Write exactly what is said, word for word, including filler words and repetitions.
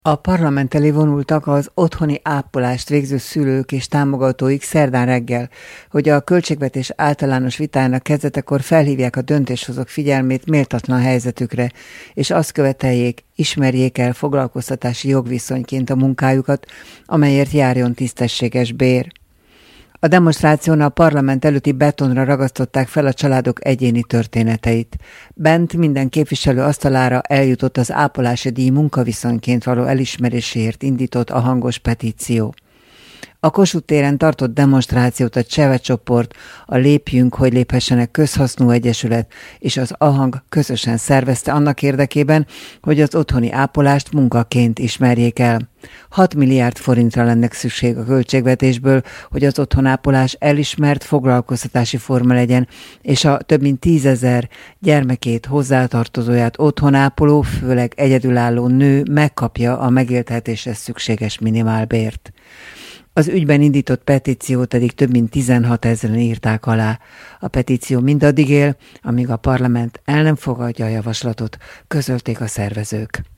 A parlament elé vonultak az otthoni ápolást végző szülők és támogatóik szerdán reggel, hogy a költségvetés általános vitájának kezdetekor felhívják a döntéshozók figyelmét méltatlan helyzetükre, és azt követeljék, ismerjék el foglalkoztatási jogviszonyként a munkájukat, amelyért járjon tisztességes bér. A demonstráción a parlament előtti betonra ragasztották fel a családok egyéni történeteit. Bent minden képviselő asztalára eljutott az ápolási díj munkaviszonyként való elismeréséért indított a hangos petíció. A Kossuth téren tartott demonstrációt a Cseve csoport, a Lépjünk, hogy léphessenek közhasznú egyesület és az AHANG közösen szervezte annak érdekében, hogy az otthoni ápolást munkaként ismerjék el. hat milliárd forintra lenne szükség a költségvetésből, hogy az otthonápolás elismert foglalkoztatási forma legyen, és a több mint tízezer gyermekét, hozzátartozóját otthonápoló, főleg egyedülálló nő megkapja a megélhetéshez szükséges minimálbért. Az ügyben indított petíciót eddig több mint tizenhat ezeren írták alá. A petíció mindaddig él, amíg a parlament el nem fogadja a javaslatot, közölték a szervezők.